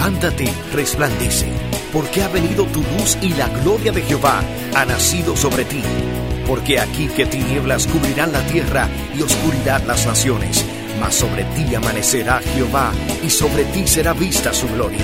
Levántate, resplandece, porque ha venido tu luz y la gloria de Jehová ha nacido sobre ti. Porque aquí que tinieblas cubrirán la tierra y oscuridad las naciones, mas sobre ti amanecerá Jehová y sobre ti será vista su gloria.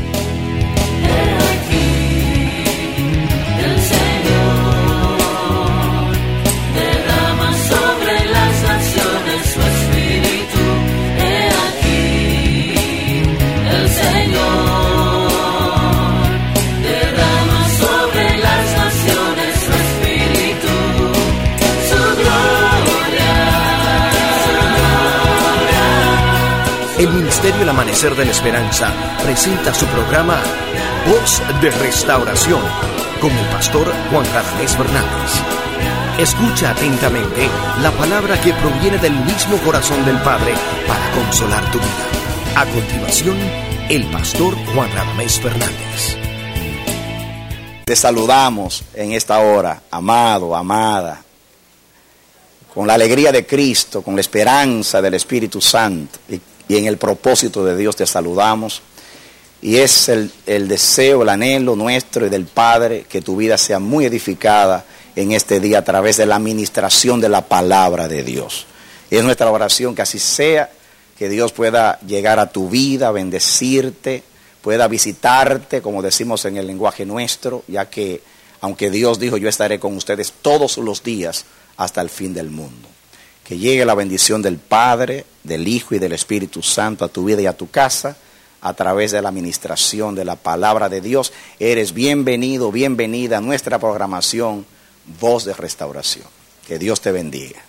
El Ministerio El Amanecer de la Esperanza presenta su programa Voz de Restauración con el pastor Juan Radamés Fernández. Escucha atentamente la palabra que proviene del mismo corazón del Padre para consolar tu vida. A continuación, el pastor Juan Radamés Fernández. Te saludamos en esta hora, amado, amada, con la alegría de Cristo, con la esperanza del Espíritu Santo y en el propósito de Dios te saludamos. Y es el deseo, el anhelo nuestro y del Padre que tu vida sea muy edificada en este día a través de la administración de la palabra de Dios. Es nuestra oración que así sea, que Dios pueda llegar a tu vida, bendecirte, pueda visitarte, como decimos en el lenguaje nuestro, ya que aunque Dios dijo, yo estaré con ustedes todos los días hasta el fin del mundo. Que llegue la bendición del Padre, del Hijo y del Espíritu Santo a tu vida y a tu casa a través de la administración de la palabra de Dios. Eres bienvenido, bienvenida a nuestra programación Voz de Restauración. Que Dios te bendiga.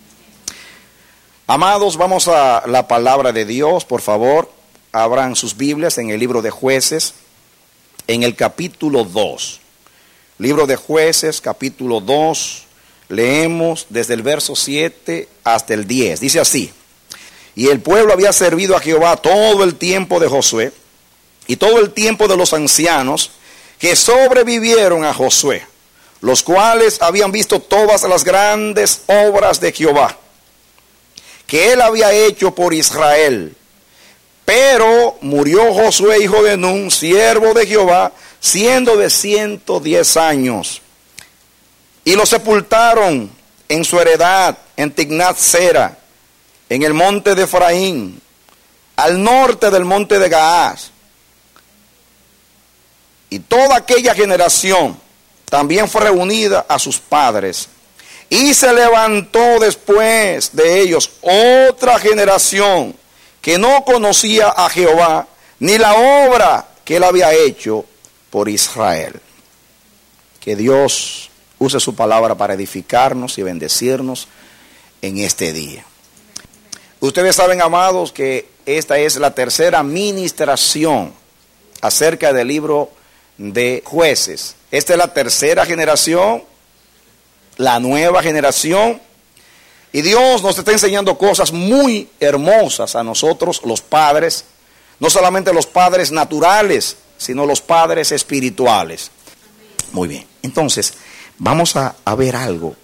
Amados, vamos a la palabra de Dios. Por favor, abran sus Biblias en el libro de Jueces, en el capítulo 2. Libro de Jueces, capítulo 2. Leemos desde el verso 7 hasta el 10. Dice así: y el pueblo había servido a Jehová todo el tiempo de Josué y todo el tiempo de los ancianos que sobrevivieron a Josué, los cuales habían visto todas las grandes obras de Jehová que él había hecho por Israel. Pero murió Josué, hijo de Nun, siervo de Jehová, siendo de 110 años. Y lo sepultaron en su heredad, en Tignat-Sera, en el monte de Efraín, al norte del monte de Gaás. Y toda aquella generación también fue reunida a sus padres. Y se levantó después de ellos otra generación que no conocía a Jehová, ni la obra que él había hecho por Israel. Que Dios use su palabra para edificarnos y bendecirnos en este día. Ustedes saben, amados, que esta es la tercera ministración acerca del libro de Jueces. Esta es la tercera generación, la nueva generación. Y Dios nos está enseñando cosas muy hermosas a nosotros, los padres. No solamente los padres naturales, sino los padres espirituales. Muy bien, entonces vamos a ver algo.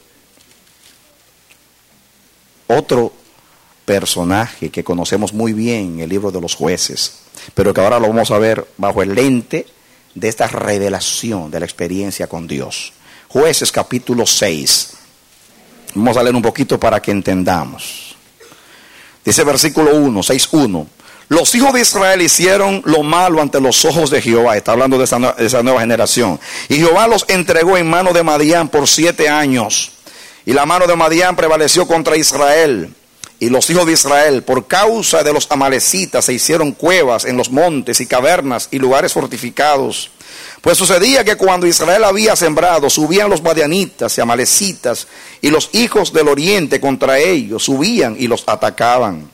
Otro personaje que conocemos muy bien en el libro de los Jueces, pero que ahora lo vamos a ver bajo el lente de esta revelación de la experiencia con Dios. Jueces capítulo 6. Vamos a leer un poquito para que entendamos. Dice versículo 1, 6:1. Los hijos de Israel hicieron lo malo ante los ojos de Jehová. Está hablando de esa nueva generación. Y Jehová los entregó en mano de Madián por 7 años. Y la mano de Madián prevaleció contra Israel. Y los hijos de Israel, por causa de los amalecitas, se hicieron cuevas en los montes y cavernas y lugares fortificados. Pues sucedía que cuando Israel había sembrado, subían los madianitas y amalecitas, y los hijos del oriente contra ellos subían y los atacaban.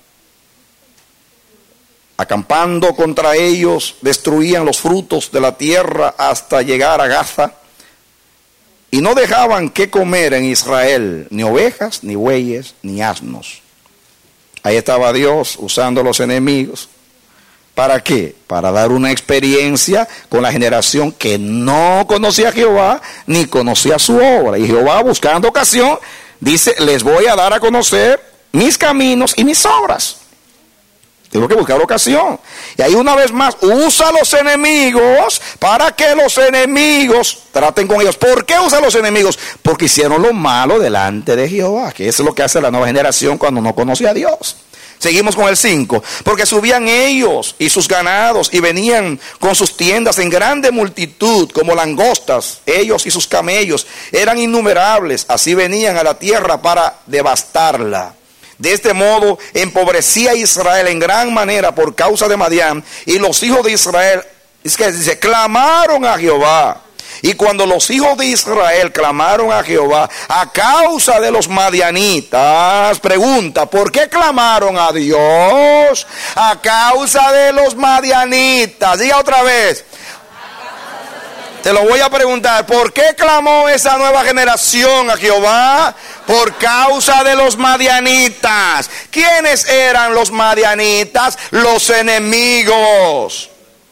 Acampando contra ellos, destruían los frutos de la tierra hasta llegar a Gaza, y no dejaban que comer en Israel ni ovejas, ni bueyes, ni asnos. Ahí estaba Dios usando a los enemigos. ¿Para qué? Para dar una experiencia con la generación que no conocía a Jehová, ni conocía su obra. Y Jehová, buscando ocasión, dice: les voy a dar a conocer mis caminos y mis obras. Tengo que buscar ocasión. Y ahí una vez más, usa a los enemigos para que los enemigos traten con ellos. ¿Por qué usa a los enemigos? Porque hicieron lo malo delante de Jehová, que eso es lo que hace la nueva generación cuando no conoce a Dios. Seguimos con el 5. Porque subían ellos y sus ganados y venían con sus tiendas en grande multitud como langostas. Ellos y sus camellos eran innumerables. Así venían a la tierra para devastarla. De este modo empobrecía a Israel en gran manera por causa de Madián. Y los hijos de Israel, es que dice, clamaron a Jehová. Y cuando los hijos de Israel clamaron a Jehová a causa de los madianitas, pregunta, ¿por qué clamaron a Dios? A causa de los madianitas. Diga otra vez. Te lo voy a preguntar, ¿por qué clamó esa nueva generación a Jehová? Por causa de los madianitas. ¿Quiénes eran los madianitas? Los enemigos.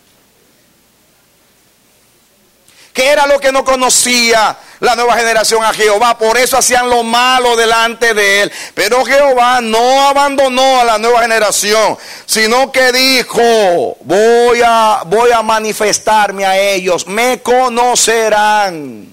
¿Qué era lo que no conocía la nueva generación a Jehová? Por eso hacían lo malo delante de él. Pero Jehová no abandonó a la nueva generación, sino que dijo, voy a manifestarme a ellos, me conocerán.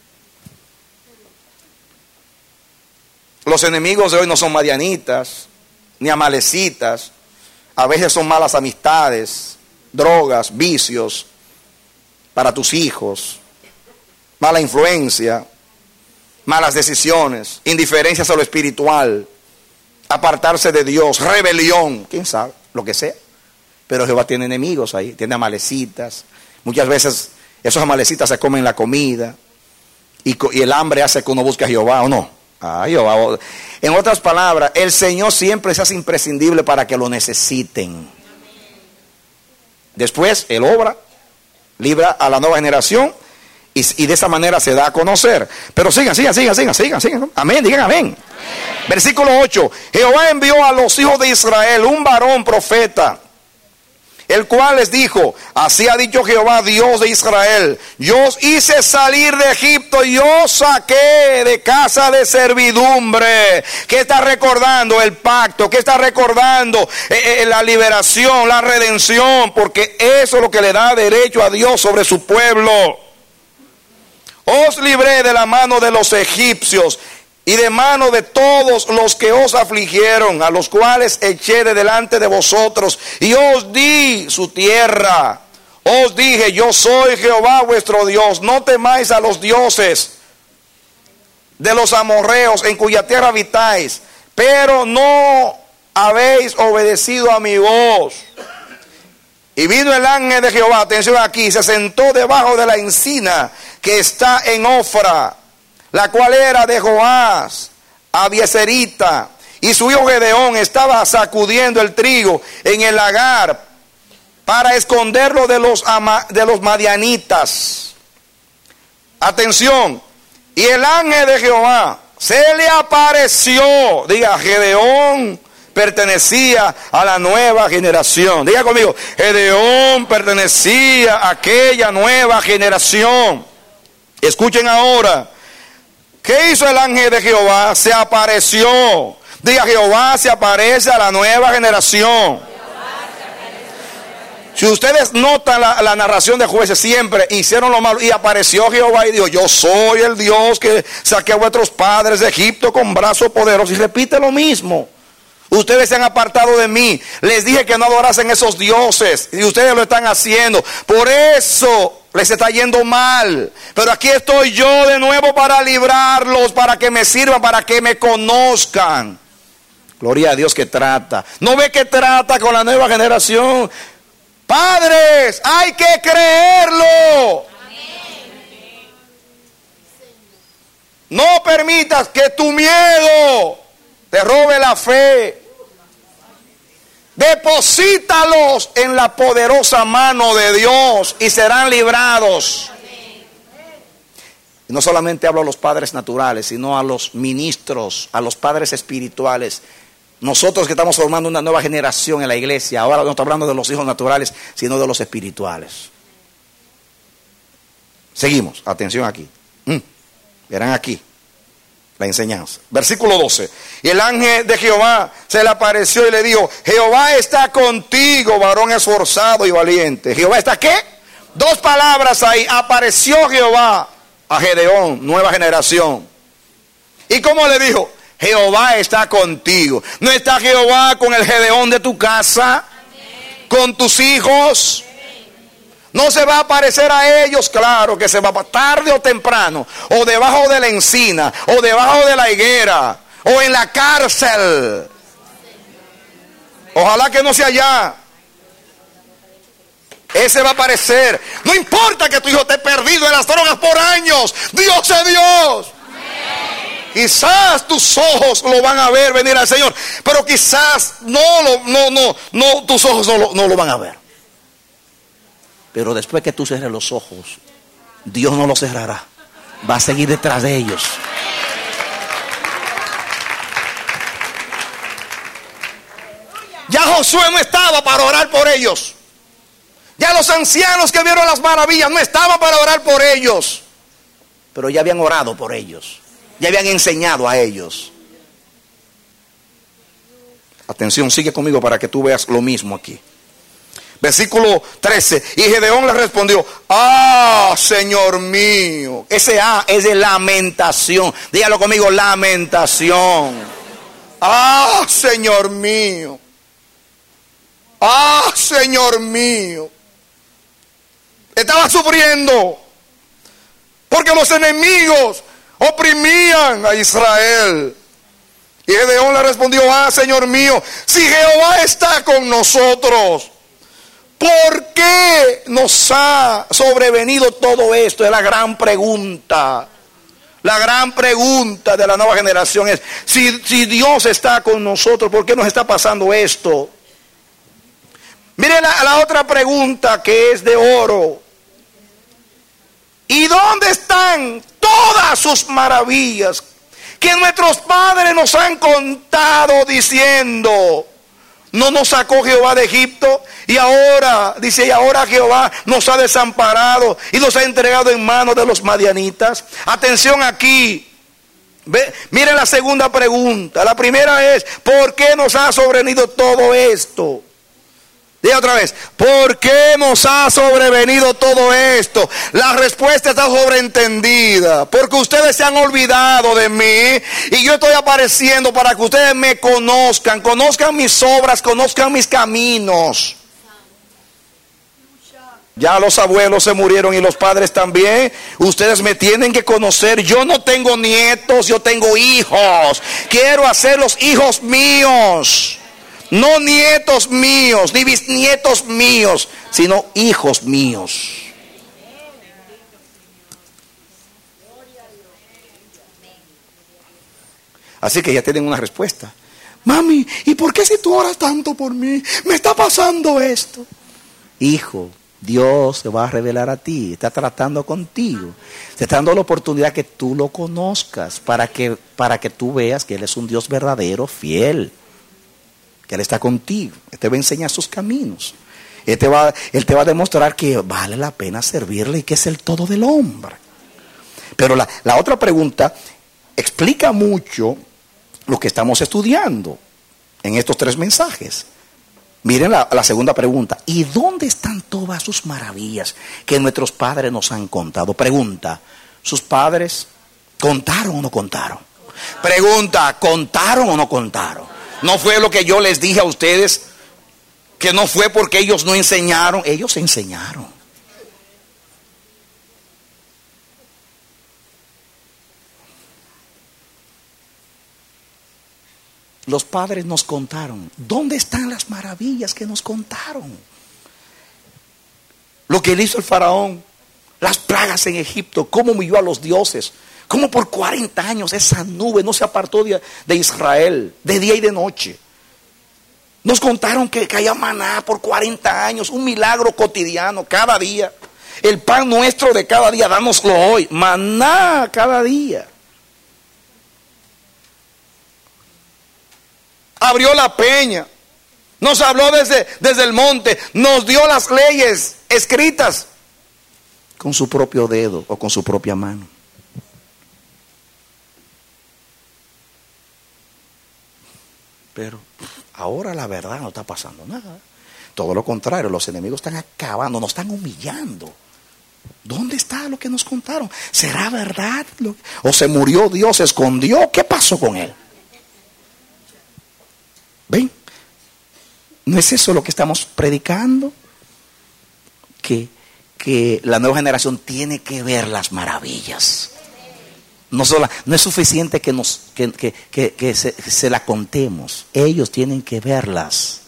Los enemigos de hoy no son madianitas, ni amalecitas. A veces son malas amistades, drogas, vicios para tus hijos, mala influencia, malas decisiones, indiferencias a lo espiritual, apartarse de Dios, rebelión, quién sabe, lo que sea. Pero Jehová tiene enemigos ahí, tiene amalecitas. Muchas veces esos amalecitas se comen la comida y el hambre hace que uno busque a Jehová, ¿o no? Jehová. En otras palabras, el Señor siempre se hace imprescindible para que lo necesiten. Después Él obra, libra a la nueva generación y de esa manera se da a conocer. Pero sigan. Amén, digan amén. Versículo 8. Jehová envió a los hijos de Israel un varón profeta, el cual les dijo, así ha dicho Jehová, Dios de Israel, yo os hice salir de Egipto y os saqué de casa de servidumbre. ¿Qué está recordando? El pacto. ¿Qué está recordando? La liberación, la redención, porque eso es lo que le da derecho a Dios sobre su pueblo. Os libré de la mano de los egipcios y de mano de todos los que os afligieron, a los cuales eché de delante de vosotros, y os di su tierra. Os dije, yo soy Jehová vuestro Dios, no temáis a los dioses de los amorreos en cuya tierra habitáis, pero no habéis obedecido a mi voz. Y vino el ángel de Jehová, atención aquí, se sentó debajo de la encina que está en Ofra, la cual era de Joás, Abieserita, y su hijo Gedeón estaba sacudiendo el trigo en el lagar para esconderlo de los madianitas. Atención, y el ángel de Jehová se le apareció. Diga, Gedeón pertenecía a la nueva generación. Diga conmigo, Gedeón pertenecía a aquella nueva generación. Escuchen ahora. ¿Qué hizo el ángel de Jehová? Se apareció. Diga, Jehová se aparece a la nueva generación. Si ustedes notan la narración de Jueces, siempre hicieron lo malo y apareció Jehová y dijo, yo soy el Dios que saqué a vuestros padres de Egipto con brazo poderoso. Y repite lo mismo. Ustedes se han apartado de mí. Les dije que no adorasen esos dioses y ustedes lo están haciendo. Por eso les está yendo mal. Pero aquí estoy yo de nuevo para librarlos, para que me sirvan, para que me conozcan. Gloria a Dios que trata. ¿No ve que trata con la nueva generación? Padres, hay que creerlo. No permitas que tu miedo te robe la fe. Deposítalos en la poderosa mano de Dios y serán librados. Y no solamente hablo a los padres naturales, sino a los ministros, a los padres espirituales. Nosotros que estamos formando una nueva generación en la iglesia, ahora no estamos hablando de los hijos naturales, sino de los espirituales. Seguimos, atención aquí. Verán aquí. La enseñanza. Versículo 12. Y el ángel de Jehová se le apareció y le dijo: Jehová está contigo, varón esforzado y valiente. ¿Jehová está qué? Dos palabras ahí. Apareció Jehová a Gedeón, nueva generación. ¿Y cómo le dijo? Jehová está contigo. ¿No está Jehová con el Gedeón de tu casa? Amén. ¿Con tus hijos? No se va a aparecer a ellos, claro que se va, tarde o temprano, o debajo de la encina, o debajo de la higuera, o en la cárcel. Ojalá que no sea allá. Ese va a aparecer. No importa que tu hijo esté perdido en las drogas por años. Dios es Dios. Quizás tus ojos lo van a ver venir al Señor, pero quizás tus ojos no lo van a ver. Pero después que tú cierres los ojos, Dios no los cerrará. Va a seguir detrás de ellos. Ya Josué no estaba para orar por ellos. Ya los ancianos que vieron las maravillas no estaban para orar por ellos. Pero ya habían orado por ellos. Ya habían enseñado a ellos. Atención, sigue conmigo para que tú veas lo mismo aquí. Versículo 13. Y Gedeón le respondió: Señor mío. Ese es de lamentación. Dígalo conmigo: lamentación. Señor mío. Señor mío. Estaba sufriendo porque los enemigos oprimían a Israel. Y Gedeón le respondió: Señor mío, si Jehová está con nosotros, ¿por qué nos ha sobrevenido todo esto? Es la gran pregunta. La gran pregunta de la nueva generación es: si Dios está con nosotros, ¿por qué nos está pasando esto? Mire la otra pregunta, que es de oro. ¿Y dónde están todas sus maravillas que nuestros padres nos han contado diciendo: no nos sacó Jehová de Egipto, y ahora, dice, y ahora Jehová nos ha desamparado y nos ha entregado en manos de los madianitas? Atención aquí. Miren la segunda pregunta. La primera es: ¿por qué nos ha sobrevenido todo esto? Diga otra vez: ¿por qué nos ha sobrevenido todo esto? La respuesta está sobreentendida. Porque ustedes se han olvidado de mí, y yo estoy apareciendo para que ustedes me conozcan. Conozcan mis obras, conozcan mis caminos. Ya los abuelos se murieron y los padres también. Ustedes me tienen que conocer. Yo no tengo nietos, yo tengo hijos. Quiero hacerlos hijos míos. No nietos míos, ni bisnietos míos, sino hijos míos. Así que ya tienen una respuesta. Mami, ¿y por qué si tú oras tanto por mí, me está pasando esto? Hijo, Dios se va a revelar a ti, está tratando contigo. Te está dando la oportunidad que tú lo conozcas, para que tú veas que Él es un Dios verdadero, fiel. Que Él está contigo. Él te va a enseñar sus caminos. Él te va a demostrar que vale la pena servirle y que es el todo del hombre. Pero la otra pregunta explica mucho lo que estamos estudiando en estos 3 mensajes. Miren la segunda pregunta: ¿y dónde están todas sus maravillas que nuestros padres nos han contado? Pregunta: ¿sus padres contaron o no contaron? Pregunta: ¿contaron o no contaron? ¿No fue lo que yo les dije a ustedes? Que no fue porque ellos no enseñaron. Ellos enseñaron. Los padres nos contaron. ¿Dónde están las maravillas que nos contaron? Lo que le hizo el faraón, las plagas en Egipto, cómo humilló a los dioses, cómo por 40 años esa nube no se apartó de Israel, de día y de noche. Nos contaron que caía maná por 40 años, un milagro cotidiano cada día. El pan nuestro de cada día, dánoslo hoy. Maná cada día. Abrió la peña, nos habló desde el monte, nos dio las leyes escritas con su propio dedo o con su propia mano. pero ahora la verdad no está pasando nada. Todo lo contrario, los enemigos están acabando, nos están humillando. ¿Dónde está lo que nos contaron? ¿Será verdad? ¿O se murió Dios, se escondió? ¿Qué pasó con él? ¿Ven? ¿No es eso lo que estamos predicando? Que la nueva generación tiene que ver las maravillas. No es suficiente que se la contemos. Ellos tienen que verlas.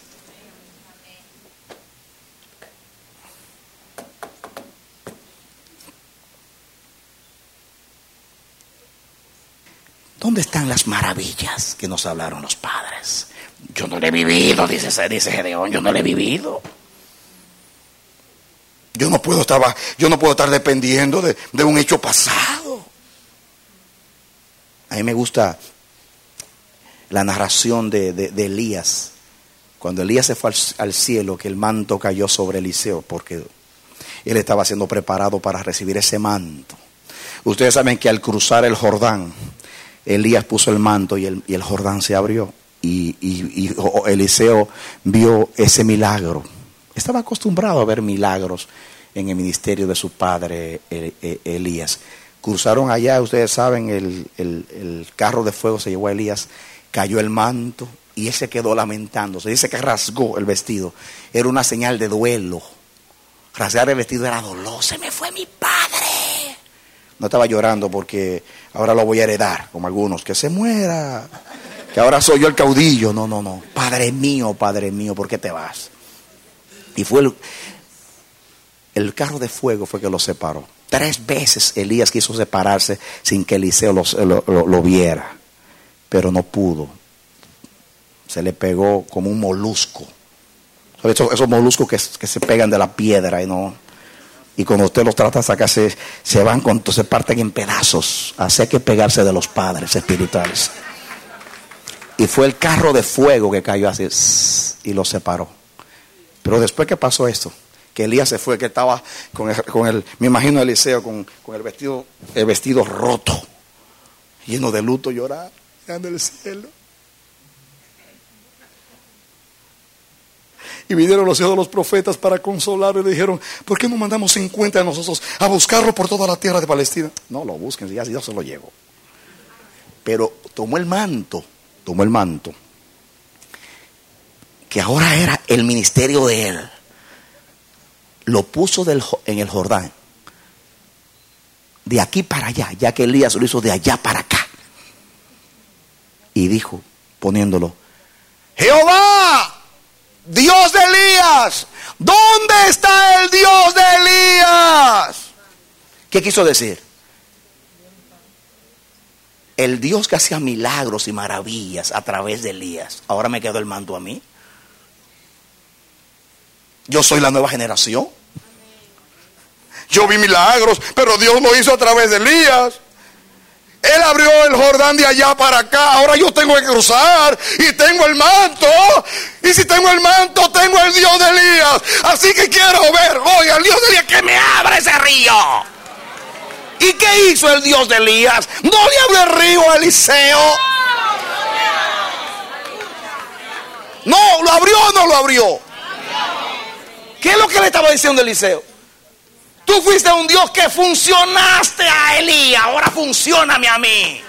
¿Dónde están las maravillas que nos hablaron los padres? Yo no le he vivido, dice Gedeón, yo no le he vivido. Yo no puedo estar dependiendo de un hecho pasado. A mí me gusta la narración de Elías. Cuando Elías se fue al cielo, que el manto cayó sobre Eliseo, porque él estaba siendo preparado para recibir ese manto. Ustedes saben que al cruzar el Jordán, Elías puso el manto y el Jordán se abrió. Y Eliseo vio ese milagro. Estaba acostumbrado a ver milagros en el ministerio de su padre Elías. Cruzaron allá, ustedes saben, el carro de fuego se llevó a Elías, cayó el manto y él se quedó lamentándose. Dice que rasgó el vestido. Era una señal de duelo. Rasgar el vestido era dolor. Se me fue mi padre. No estaba llorando porque ahora lo voy a heredar, como algunos, que se muera, que ahora soy yo el caudillo. No. Padre mío, ¿por qué te vas? Y fue el carro de fuego fue que los separó. 3 veces Elías quiso separarse sin que Eliseo lo viera, pero no pudo. Se le pegó como un molusco. Esos moluscos que se pegan de la piedra y cuando usted los trata de sacar se parten en pedazos. Así hay que pegarse de los padres espirituales. Y fue el carro de fuego que cayó así y lo separó. Pero después que pasó esto, que Elías se fue, que estaba me imagino a Eliseo con el vestido roto, lleno de luto, llorando en el cielo. Y vinieron los hijos de los profetas para consolarlo y le dijeron, ¿por qué no mandamos 50 de nosotros a buscarlo por toda la tierra de Palestina? No, lo busquen, ya Dios se lo llevó. Pero tomó el manto, que ahora era el ministerio de él. Lo puso en el Jordán, de aquí para allá, ya que Elías lo hizo de allá para acá. Y dijo, poniéndolo, Jehová, Dios de Elías, ¿dónde está el Dios de Elías? ¿Qué quiso decir? El Dios que hacía milagros y maravillas a través de Elías, ahora me quedó el manto a mí. Yo soy la nueva generación. Yo vi milagros, pero Dios lo hizo a través de Elías. Él abrió el Jordán de allá para acá. Ahora yo tengo que cruzar y tengo el manto. Y si tengo el manto, tengo el Dios de Elías. Así que quiero ver hoy al Dios de Elías que me abra ese río. ¿Y qué hizo el Dios de Elías? ¿No le abrió el río a Eliseo? No, ¿lo abrió o no lo abrió? ¿Qué es lo que le estaba diciendo Eliseo? Tú fuiste un Dios que funcionaste a Elías, ahora funcióname a mí.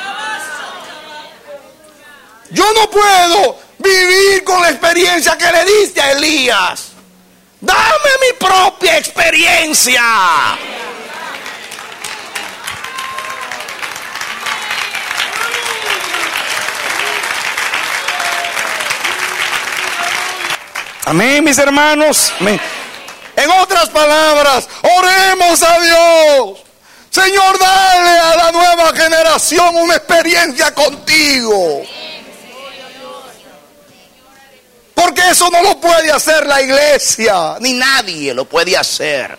Yo no puedo vivir con la experiencia que le diste a Elías. Dame mi propia experiencia. Amén, mis hermanos. Amén. En otras palabras, oremos a Dios. Señor, dale a la nueva generación una experiencia contigo. Porque eso no lo puede hacer la iglesia, ni nadie lo puede hacer.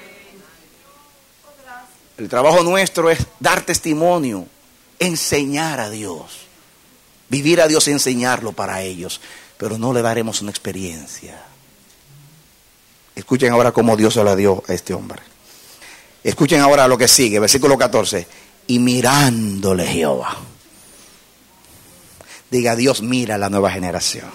El trabajo nuestro es dar testimonio, enseñar a Dios, vivir a Dios y enseñarlo para ellos. Pero no le daremos una experiencia. Escuchen ahora cómo Dios se la dio a este hombre. Escuchen ahora lo que sigue, versículo 14. Y mirándole Jehová. Diga, Dios mira a la nueva generación.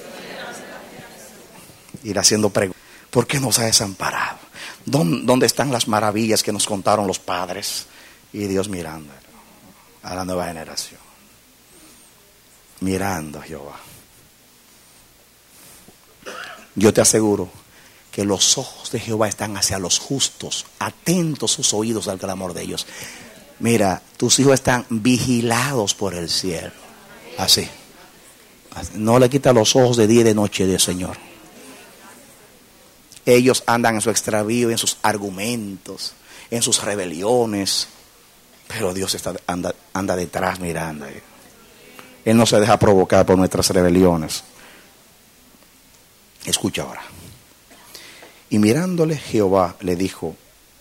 Ir haciendo preguntas. ¿Por qué nos ha desamparado? ¿Dónde están las maravillas que nos contaron los padres? Y Dios mirando a la nueva generación. Mirando a Jehová. Yo te aseguro que los ojos de Jehová están hacia los justos, atentos sus oídos al clamor de ellos. Mira, tus hijos están vigilados por el cielo. Así. No le quita los ojos de día y de noche del Señor. Ellos andan en su extravío, en sus argumentos, en sus rebeliones, pero Dios anda detrás mirando. Él no se deja provocar por nuestras rebeliones. Escucha ahora. Y mirándole Jehová le dijo: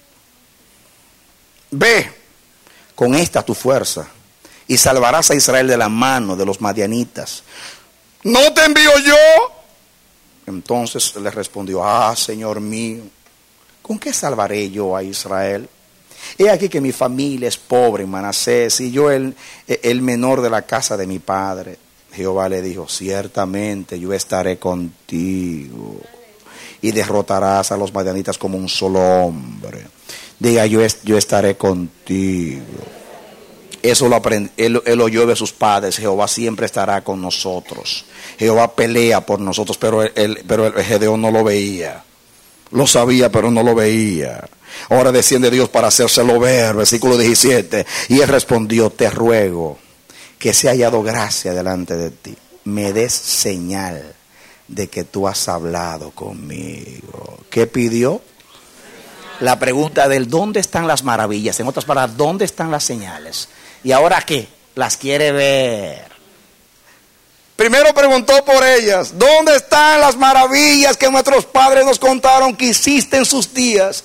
ve con esta tu fuerza y salvarás a Israel de la mano de los madianitas. ¿No te envío yo? Entonces le respondió: Señor mío, ¿con qué salvaré yo a Israel? He aquí que mi familia es pobre en Manasés y yo el menor de la casa de mi padre. Jehová le dijo: ciertamente yo estaré contigo y derrotarás a los madianitas como un solo hombre. Diga, yo estaré contigo. Eso lo aprendí, él oyó de sus padres. Jehová siempre estará con nosotros. Jehová pelea por nosotros, pero el Gedeón no lo veía. Lo sabía, pero no lo veía. Ahora desciende Dios para hacérselo ver. Versículo 17. Y él respondió: te ruego que sea hallado gracia delante de ti. Me des señal de que tú has hablado conmigo. ¿Qué pidió? La pregunta del ¿dónde están las maravillas? En otras palabras, ¿dónde están las señales? ¿Y ahora qué? Las quiere ver. Primero preguntó por ellas. ¿Dónde están las maravillas que nuestros padres nos contaron que hiciste en sus días?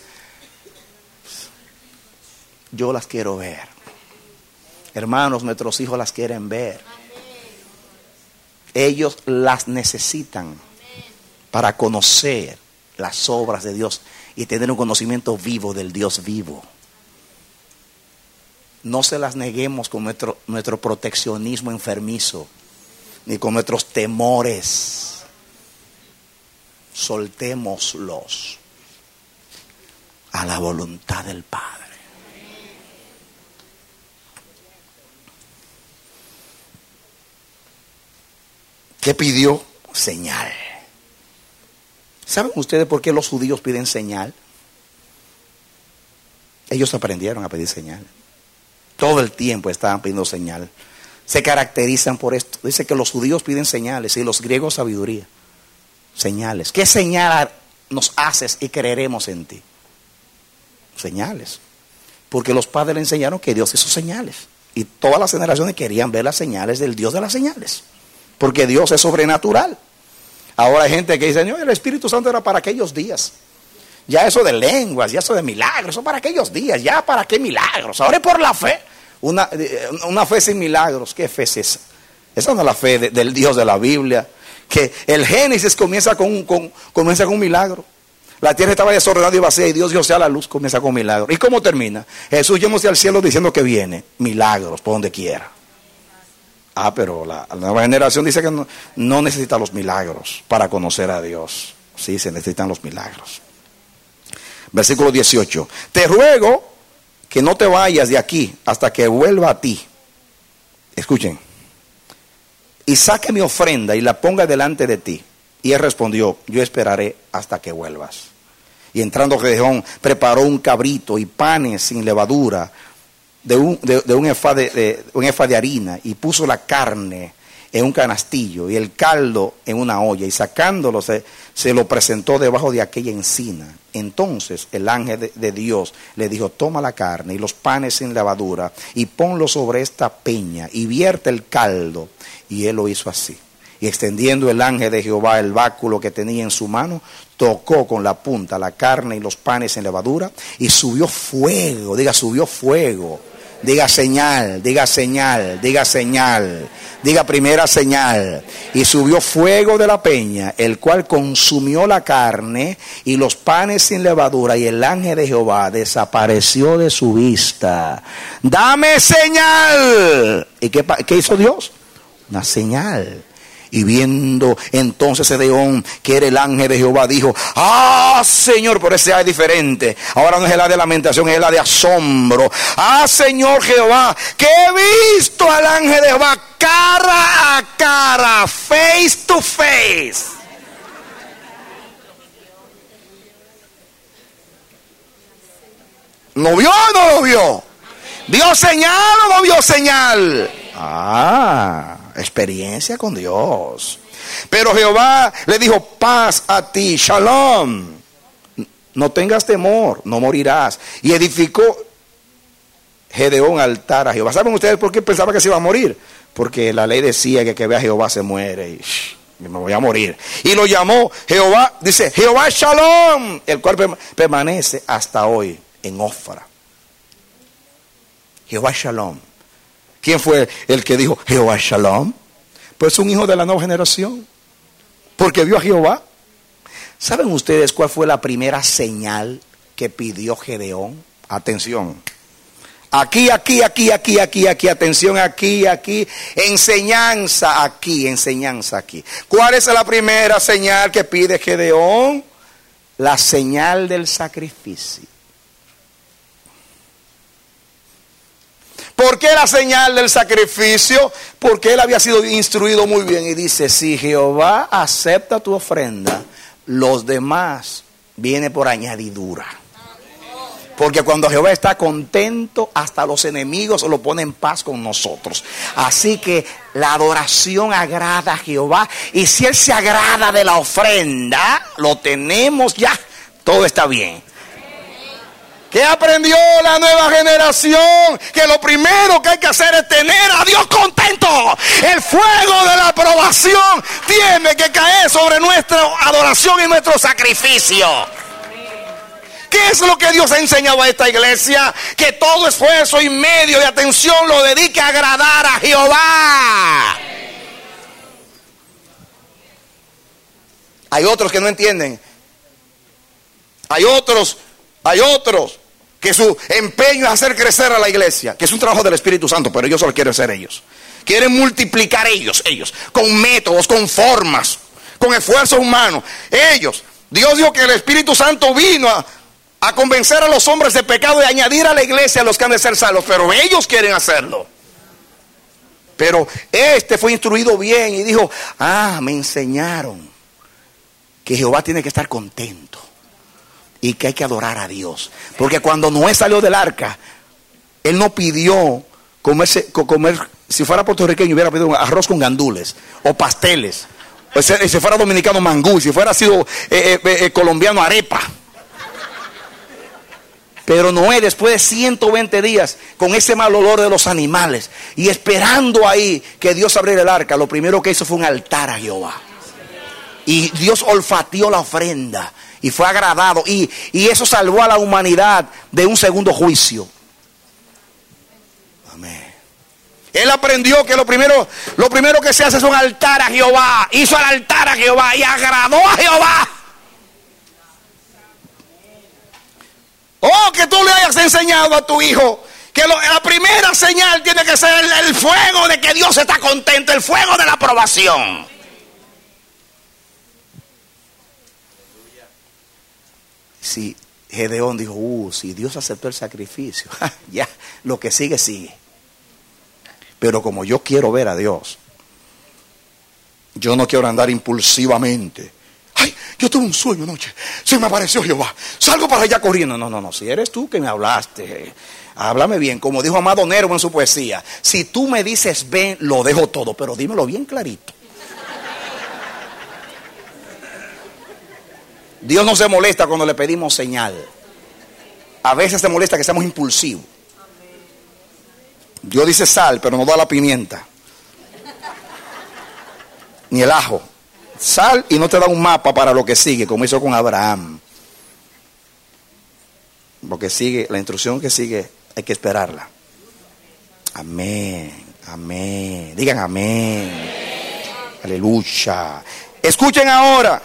Yo las quiero ver. Hermanos, nuestros hijos las quieren ver. Ellos las necesitan para conocer las obras de Dios y tener un conocimiento vivo del Dios vivo. No se las neguemos con nuestro proteccionismo enfermizo, ni con nuestros temores. Soltémoslos a la voluntad del Padre. ¿Qué pidió? Señal. ¿Saben ustedes por qué los judíos piden señal? Ellos aprendieron a pedir señal. Todo el tiempo estaban pidiendo señal. Se caracterizan por esto. Dice que los judíos piden señales y los griegos sabiduría. Señales. ¿Qué señal nos haces y creeremos en ti? Señales. Porque los padres le enseñaron que Dios hizo señales. Y todas las generaciones querían ver las señales del Dios de las señales. Porque Dios es sobrenatural. Ahora hay gente que dice: no, el Espíritu Santo era para aquellos días. Ya eso de lenguas, ya eso de milagros, eso para aquellos días. Ya para qué milagros. Ahora es por la fe. Una fe sin milagros. ¿Qué fe es esa? Esa no es la fe del Dios de la Biblia. Que el Génesis comienza con un milagro. La tierra estaba desordenada y vacía y Dios dio sea la luz, comienza con un milagro. ¿Y cómo termina? Jesús yéndose al cielo diciendo que viene. Milagros por donde quiera. Pero la nueva generación dice que no necesita los milagros para conocer a Dios. Sí, se necesitan los milagros. Versículo 18. Te ruego que no te vayas de aquí hasta que vuelva a ti. Escuchen. Y saque mi ofrenda y la ponga delante de ti. Y él respondió: yo esperaré hasta que vuelvas. Y entrando Gedeón, preparó un cabrito y panes sin levadura de un efa de harina, y puso la carne en un canastillo y el caldo en una olla, y sacándolo se lo presentó debajo de aquella encina. Entonces el ángel de Dios le dijo: toma la carne y los panes sin levadura y ponlo sobre esta peña y vierte el caldo. Y él lo hizo así. Y extendiendo el ángel de Jehová el báculo que tenía en su mano, tocó con la punta la carne y los panes sin levadura, y subió fuego. Diga, subió fuego. Diga señal, diga señal, diga señal, diga primera señal. Y subió fuego de la peña, el cual consumió la carne y los panes sin levadura, y el ángel de Jehová desapareció de su vista. Dame señal. ¿Y qué hizo Dios? Una señal. Y viendo entonces Gedeón que era el ángel de Jehová, dijo: ¡ah, Señor! Pero ese es diferente. Ahora no es el de lamentación, es el de asombro. ¡Ah, Señor Jehová! Que he visto al ángel de Jehová cara a cara, face to face. ¿Lo vio o no lo vio? ¿Vio señal o no vio señal? Experiencia con Dios. Pero Jehová le dijo: paz a ti, shalom, no tengas temor, no morirás. Y edificó Gedeón altar a Jehová. ¿Saben ustedes por qué pensaba que se iba a morir? Porque la ley decía que ve a Jehová se muere y me voy a morir. Y lo llamó Jehová, dice Jehová shalom, el cual permanece hasta hoy en Ofra. Jehová shalom. ¿Quién fue el que dijo Jehová shalom? Pues un hijo de la nueva generación, porque vio a Jehová. ¿Saben ustedes cuál fue la primera señal que pidió Gedeón? Atención. Aquí, atención, aquí, enseñanza aquí. ¿Cuál es la primera señal que pide Gedeón? La señal del sacrificio. ¿Por qué la señal del sacrificio? Porque él había sido instruido muy bien y dice: si Jehová acepta tu ofrenda, los demás viene por añadidura. Porque cuando Jehová está contento, hasta los enemigos lo ponen en paz con nosotros. Así que la adoración agrada a Jehová. Y si Él se agrada de la ofrenda, lo tenemos ya, todo está bien. ¿Qué aprendió la nueva generación? Que lo primero que hay que hacer es tener a Dios contento. El fuego de la aprobación tiene que caer sobre nuestra adoración y nuestro sacrificio. ¿Qué es lo que Dios ha enseñado a esta iglesia? Que todo esfuerzo y medio de atención lo dedique a agradar a Jehová. Hay otros que no entienden. Hay otros que su empeño es hacer crecer a la iglesia, que es un trabajo del Espíritu Santo, pero ellos solo quieren ser ellos. Quieren multiplicar ellos, con métodos, con formas, con esfuerzos humanos. Dios dijo que el Espíritu Santo vino a convencer a los hombres de pecado y añadir a la iglesia a los que han de ser salvos, pero ellos quieren hacerlo. Pero fue instruido bien y dijo: me enseñaron que Jehová tiene que estar contento y que hay que adorar a Dios. Porque cuando Noé salió del arca, él no pidió comer, si fuera puertorriqueño hubiera pedido arroz con gandules o pasteles, o si fuera dominicano mangú, si fuera sido colombiano arepa. Pero Noé, después de 120 días con ese mal olor de los animales y esperando ahí que Dios abriera el arca, lo primero que hizo fue un altar a Jehová. Y Dios olfateó la ofrenda y fue agradado, y eso salvó a la humanidad de un segundo juicio. Amén. Él aprendió que lo primero que se hace es un altar a Jehová. Hizo el altar a Jehová y agradó a Jehová. Que tú le hayas enseñado a tu hijo que la primera señal tiene que ser el fuego de que Dios está contento, el fuego de la aprobación. Si Gedeón dijo: si Dios aceptó el sacrificio, ya, lo que sigue. Pero como yo quiero ver a Dios, yo no quiero andar impulsivamente. Yo tuve un sueño anoche, se me apareció Jehová, salgo para allá corriendo. No, si eres tú que me hablaste, háblame bien. Como dijo Amado Nervo en su poesía: si tú me dices ven, lo dejo todo, pero dímelo bien clarito. Dios no se molesta cuando le pedimos señal. A veces se molesta que seamos impulsivos. Dios dice sal, pero no da la pimienta ni el ajo. Sal y no te da un mapa para lo que sigue, como hizo con Abraham. Lo que sigue, la instrucción que sigue, hay que esperarla. Amén. Digan amén. Aleluya. Escuchen ahora.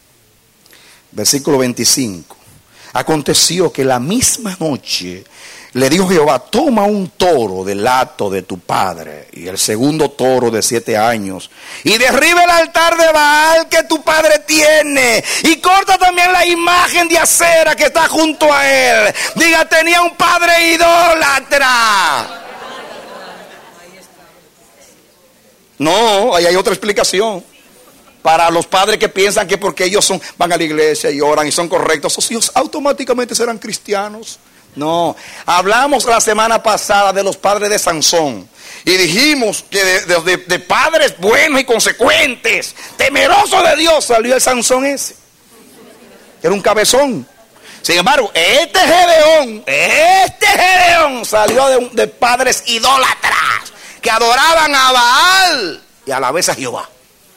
Versículo 25. Aconteció que la misma noche le dijo Jehová: toma un toro del hato de tu padre y el segundo toro de 7 años y derriba el altar de Baal que tu padre tiene y corta también la imagen de acera que está junto a él. Diga: tenía un padre idólatra. No, ahí hay otra explicación. Para los padres que piensan que porque ellos van a la iglesia y oran y son correctos, esos hijos automáticamente serán cristianos. No, hablamos la semana pasada de los padres de Sansón y dijimos que de padres buenos y consecuentes, temerosos de Dios, salió el Sansón ese. Era un cabezón. Sin embargo, este Gedeón salió de padres idólatras que adoraban a Baal y a la vez a Jehová.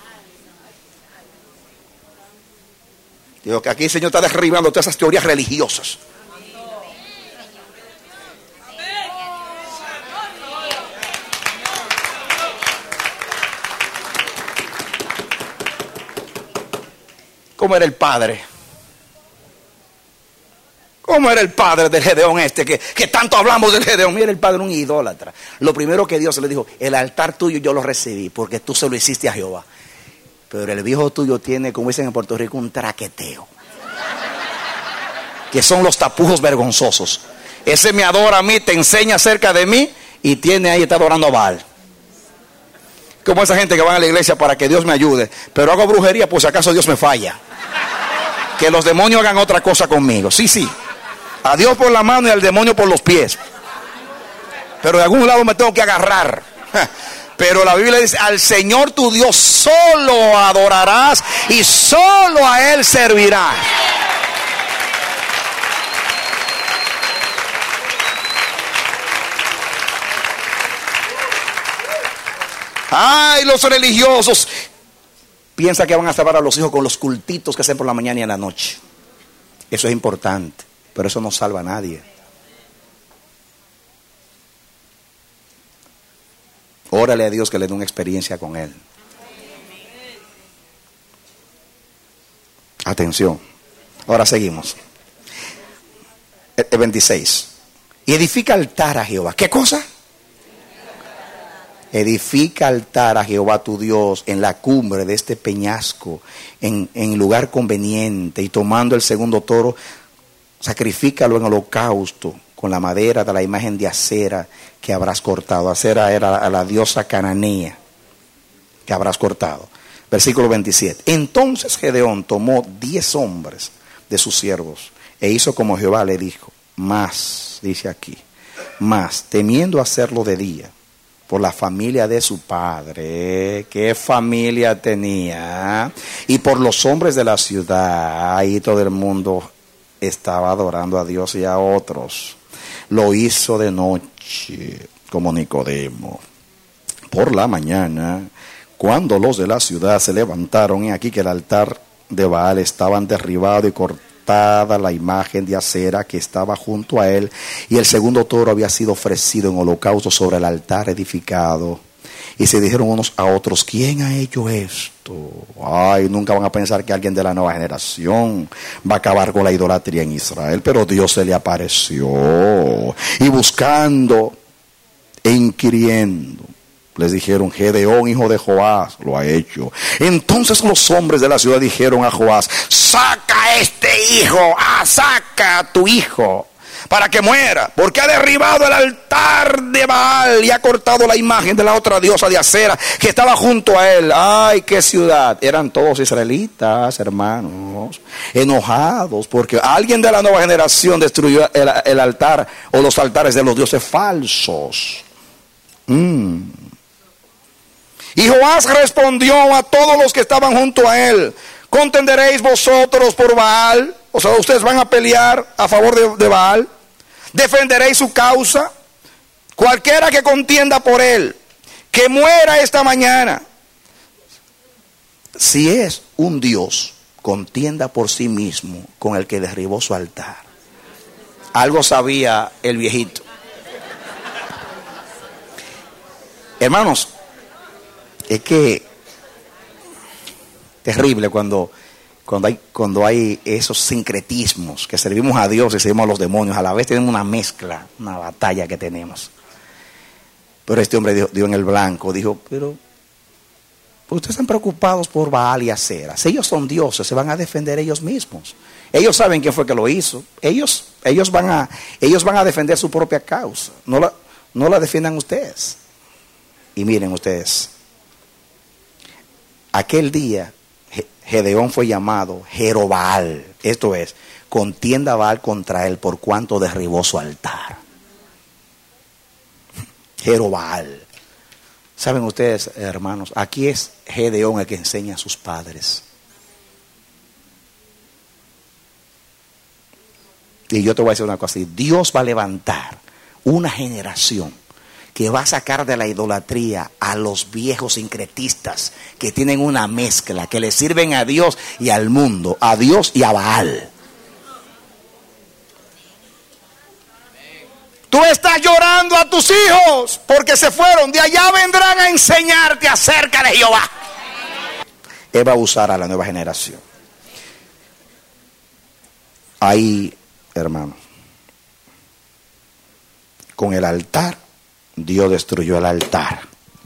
Digo que aquí el Señor está derribando todas esas teorías religiosas. ¿Cómo era el padre? ¿Cómo era el padre del Gedeón este? Que tanto hablamos del Gedeón. Mira, el padre era un idólatra. Lo primero que Dios le dijo: el altar tuyo yo lo recibí porque tú se lo hiciste a Jehová. Pero el viejo tuyo tiene, como dicen en Puerto Rico, un traqueteo. Que son los tapujos vergonzosos. Ese me adora a mí, te enseña acerca de mí y tiene ahí, está adorando a Baal. Como esa gente que va a la iglesia para que Dios me ayude, pero hago brujería por si acaso Dios me falla. Que los demonios hagan otra cosa conmigo. Sí. A Dios por la mano y al demonio por los pies. Pero de algún lado me tengo que agarrar. Pero la Biblia dice: al Señor tu Dios solo adorarás y solo a Él servirás. Ay, los religiosos piensan que van a salvar a los hijos con los cultitos que hacen por la mañana y en la noche. Eso es importante, pero eso no salva a nadie. Órale a Dios que le dé una experiencia con Él. Atención. Ahora seguimos. El 26. Y edifica altar a Jehová. ¿Qué cosa? Edifica altar a Jehová tu Dios en la cumbre de este peñasco, en lugar conveniente, y tomando el segundo toro, sacrifícalo en holocausto con la madera de la imagen de acera que habrás cortado. Acera era a la diosa cananea que habrás cortado. Versículo 27. Entonces Gedeón tomó 10 hombres de sus siervos e hizo como Jehová le dijo. Más, dice aquí, más, temiendo hacerlo de día, por la familia de su padre. ¿Qué familia tenía? Y por los hombres de la ciudad. Ahí todo el mundo estaba adorando a Dios y a otros. Lo hizo de noche, como Nicodemo. Por la mañana, cuando los de la ciudad se levantaron, y aquí que el altar de Baal estaban derribado y cortado la imagen de acera que estaba junto a él, y el segundo toro había sido ofrecido en holocausto sobre el altar edificado. Y se dijeron unos a otros: ¿quién ha hecho esto? Ay, nunca van a pensar que alguien de la nueva generación va a acabar con la idolatría en Israel. Pero Dios se le apareció, y buscando e inquiriendo, les dijeron: Gedeón, hijo de Joás, lo ha hecho. Entonces los hombres de la ciudad dijeron a Joás: saca a este hijo, saca a tu hijo para que muera, porque ha derribado el altar de Baal y ha cortado la imagen de la otra diosa de acera que estaba junto a él. Ay, qué ciudad. Eran todos israelitas, hermanos, enojados porque alguien de la nueva generación destruyó el altar o los altares de los dioses falsos. Y Joás respondió a todos los que estaban junto a él: ¿contenderéis vosotros por Baal? O sea, ustedes van a pelear a favor de Baal. ¿Defenderéis su causa? Cualquiera que contienda por él, que muera esta mañana. Si es un Dios, contienda por sí mismo con el que derribó su altar. Algo sabía el viejito. Hermanos, es que terrible cuando Cuando hay esos sincretismos, que servimos a Dios y servimos a los demonios, a la vez tenemos una mezcla, una batalla que tenemos. Pero este hombre dio en el blanco, dijo, pero ustedes están preocupados por Baal y Acera. Si ellos son dioses, se van a defender ellos mismos. Ellos saben quién fue que lo hizo. Ellos van a defender su propia causa. No la defiendan ustedes. Y miren ustedes, aquel día Gedeón fue llamado Jerobaal. Esto es, contienda Baal contra él por cuanto derribó su altar. Jerobaal. Saben ustedes, hermanos, aquí es Gedeón el que enseña a sus padres. Y yo te voy a decir una cosa, Dios va a levantar una generación que va a sacar de la idolatría a los viejos sincretistas que tienen una mezcla, que le sirven a Dios y al mundo, a Dios y a Baal. Tú estás llorando a tus hijos porque se fueron, de allá vendrán a enseñarte acerca de Jehová. Él va a usar a la nueva generación. Ahí, hermano, con el altar, Dios destruyó el altar.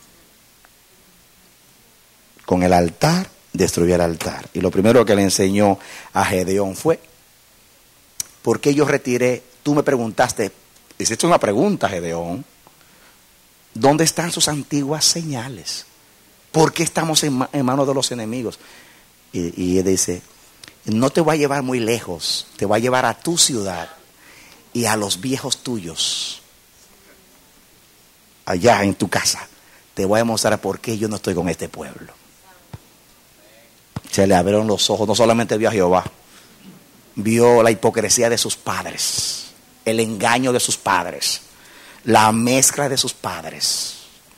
Con el altar, destruyó el altar. Y lo primero que le enseñó a Gedeón fue, ¿por qué yo retiré? Tú me preguntaste, hiciste una pregunta, Gedeón, ¿dónde están sus antiguas señales? ¿Por qué estamos en manos de los enemigos? Y él dice, no te voy a llevar muy lejos, te voy a llevar a tu ciudad y a los viejos tuyos. Allá en tu casa, te voy a mostrar por qué yo no estoy con este pueblo. Se le abrieron los ojos, no solamente vio a Jehová, vio la hipocresía de sus padres, el engaño de sus padres, la mezcla de sus padres.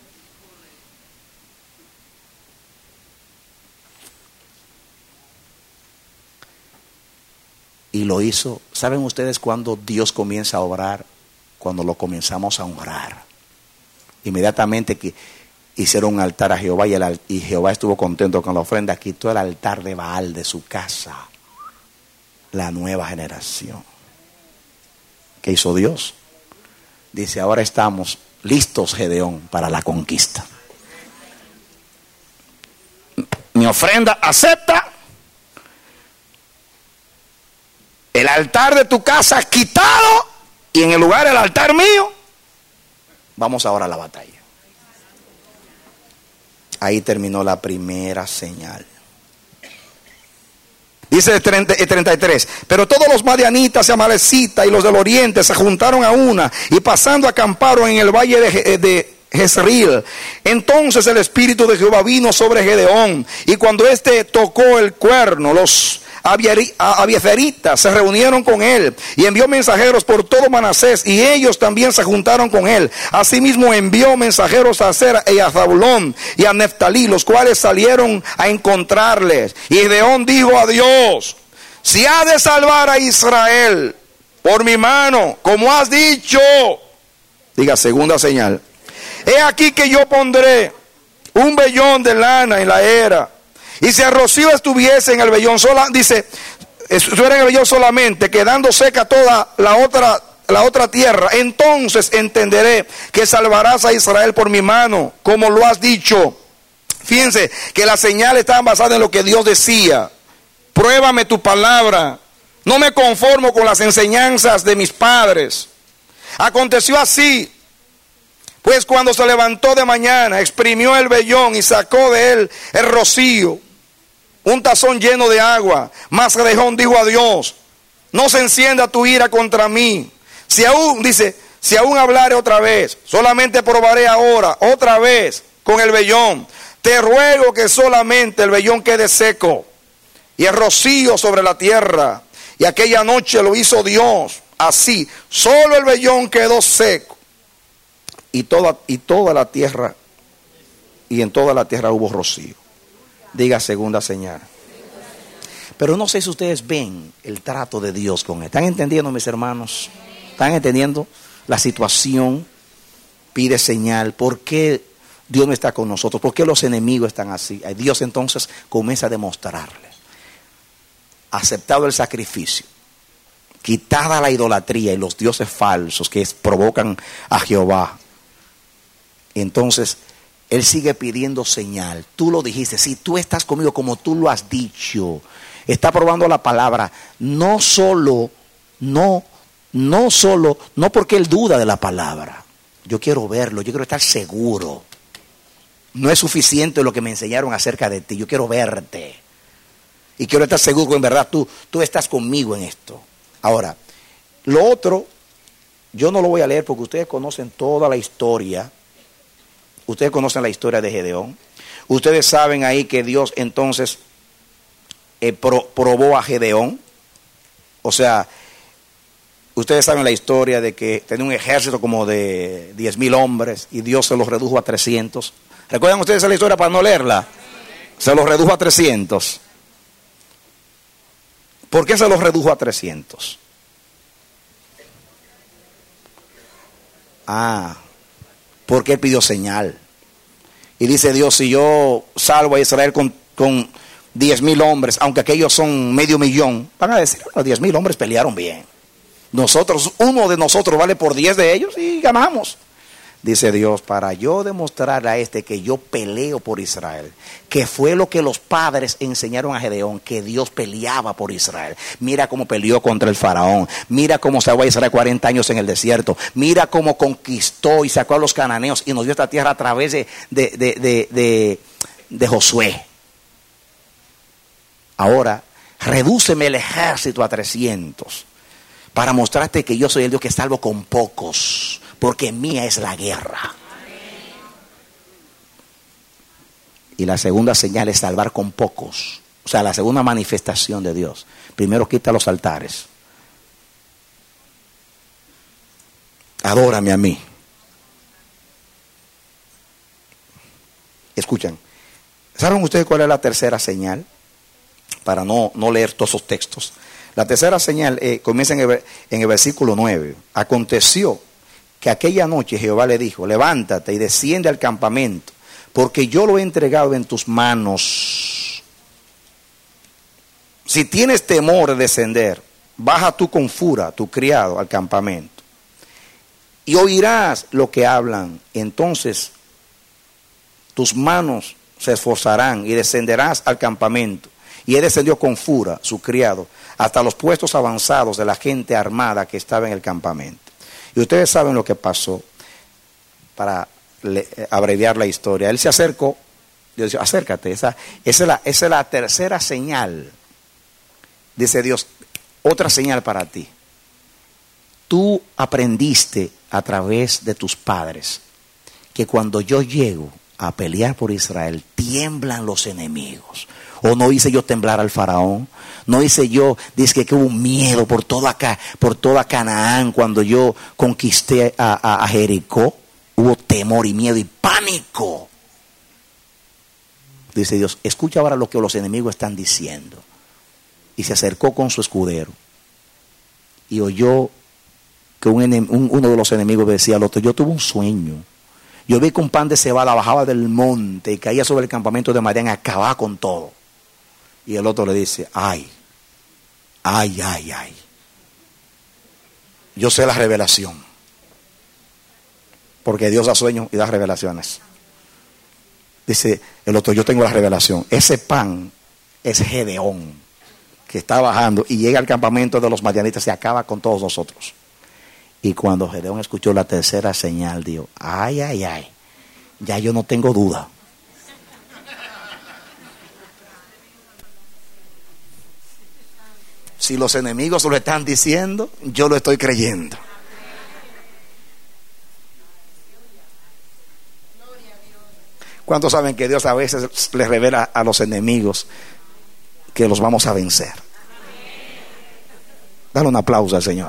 Y lo hizo. ¿Saben ustedes cuando Dios comienza a obrar? Cuando lo comenzamos a honrar. Inmediatamente que hicieron un altar a Jehová y Jehová estuvo contento con la ofrenda, quitó el altar de Baal de su casa. La nueva generación. ¿Qué hizo Dios? Dice, ahora estamos listos, Gedeón, para la conquista. Mi ofrenda acepta. El altar de tu casa quitado y en el lugar el altar mío. Vamos ahora a la batalla. Ahí terminó la primera señal. Dice el 33, pero todos los madianitas y amalecitas y los del oriente se juntaron a una y pasando acamparon en el valle de Jezreel. Entonces el espíritu de Jehová vino sobre Gedeón y cuando éste tocó el cuerno, los abiezeritas se reunieron con él y envió mensajeros por todo Manasés y ellos también se juntaron con él. Asimismo envió mensajeros a Aser y a Zabulón y a Neftalí, los cuales salieron a encontrarles. Y Gedeón dijo a Dios, si ha de salvar a Israel por mi mano, como has dicho, diga segunda señal, he aquí que yo pondré un vellón de lana en la era. Y si el rocío estuviese en el vellón dice, estuviera en el vellón solamente, quedando seca toda la otra tierra, entonces entenderé que salvarás a Israel por mi mano, como lo has dicho. Fíjense que las señales estaban basadas en lo que Dios decía. Pruébame tu palabra. No me conformo con las enseñanzas de mis padres. Aconteció así. Pues cuando se levantó de mañana, exprimió el vellón y sacó de él el rocío, un tazón lleno de agua. Mas Gedeón dijo a Dios, no se encienda tu ira contra mí. Si aún hablare otra vez, solamente probaré ahora, otra vez, con el vellón. Te ruego que solamente el vellón quede seco y el rocío sobre la tierra. Y aquella noche lo hizo Dios así, solo el vellón quedó seco. Y toda la tierra, y en toda la tierra hubo rocío. Diga segunda señal. Pero no sé si ustedes ven el trato de Dios con él. ¿Están entendiendo, mis hermanos? ¿Están entendiendo la situación? Pide señal. ¿Por qué Dios no está con nosotros? ¿Por qué los enemigos están así? Dios entonces comienza a demostrarle. aceptado el sacrificio, quitada la idolatría y los dioses falsos que provocan a Jehová, entonces Él sigue pidiendo señal. Tú lo dijiste, si tú estás conmigo como tú lo has dicho, está probando la palabra, no porque Él duda de la palabra. Yo quiero verlo, yo quiero estar seguro. No es suficiente lo que me enseñaron acerca de ti, yo quiero verte. Y quiero estar seguro que en verdad tú estás conmigo en esto. Ahora, lo otro, yo no lo voy a leer porque ustedes conocen toda la historia. Ustedes conocen la historia de Gedeón. Ustedes saben ahí que Dios entonces probó a Gedeón. O sea, ustedes saben la historia de que tenía un ejército como de 10,000 hombres y Dios se los redujo a 300. ¿Recuerdan ustedes esa historia para no leerla? Se los redujo a 300. ¿Por qué se los redujo a 300? Porque Él pidió señal. Y dice Dios, si yo salvo a Israel con 10,000 hombres, aunque aquellos son 500,000, van a decir, los 10,000 hombres pelearon bien. Uno de nosotros vale por 10 de ellos y ganamos. Dice Dios, para yo demostrarle a que yo peleo por Israel, que fue lo que los padres enseñaron a Gedeón, que Dios peleaba por Israel. Mira cómo peleó contra el faraón, mira cómo sacó a Israel 40 años en el desierto, mira cómo conquistó y sacó a los cananeos y nos dio esta tierra a través de Josué. Ahora, redúceme el ejército a 300 para mostrarte que yo soy el Dios que salvo con pocos, porque mía es la guerra. Y la segunda señal es salvar con pocos. O sea, la segunda manifestación de Dios. Primero quita los altares. Adórame a mí. Escuchen. ¿Saben ustedes cuál es la tercera señal? Para no leer todos esos textos. La tercera señal comienza en el versículo 9. Aconteció que aquella noche Jehová le dijo, levántate y desciende al campamento, porque yo lo he entregado en tus manos. Si tienes temor de descender, baja tú con Fura, tu criado, al campamento, y oirás lo que hablan. Entonces tus manos se esforzarán y descenderás al campamento. Y él descendió con Fura, su criado, hasta los puestos avanzados de la gente armada que estaba en el campamento. Y ustedes saben lo que pasó, para abreviar la historia. Él se acercó, Dios dijo, acércate, esa es la tercera señal. Dice Dios, otra señal para ti. Tú aprendiste a través de tus padres que cuando yo llego a pelear por Israel, tiemblan los enemigos. O no hice yo temblar al faraón, no hice yo, dice que hubo un miedo por toda Canaán cuando yo conquisté a Jericó, hubo temor y miedo y pánico. Dice Dios, escucha ahora lo que los enemigos están diciendo. Y se acercó con su escudero y oyó que uno de los enemigos decía al otro, yo tuve un sueño. Yo vi que un pan de cebada bajaba del monte y caía sobre el campamento de Madián y acababa con todo. Y el otro le dice, ay. Yo sé la revelación. Porque Dios da sueños y da revelaciones. Dice el otro, yo tengo la revelación. Ese pan es Gedeón, que está bajando y llega al campamento de los madianitas y acaba con todos nosotros. Y cuando Gedeón escuchó la tercera señal, dijo, ay, ya yo no tengo duda. Si los enemigos lo están diciendo, yo lo estoy creyendo. ¿Cuántos saben que Dios a veces les revela a los enemigos que los vamos a vencer? Dale un aplauso al Señor.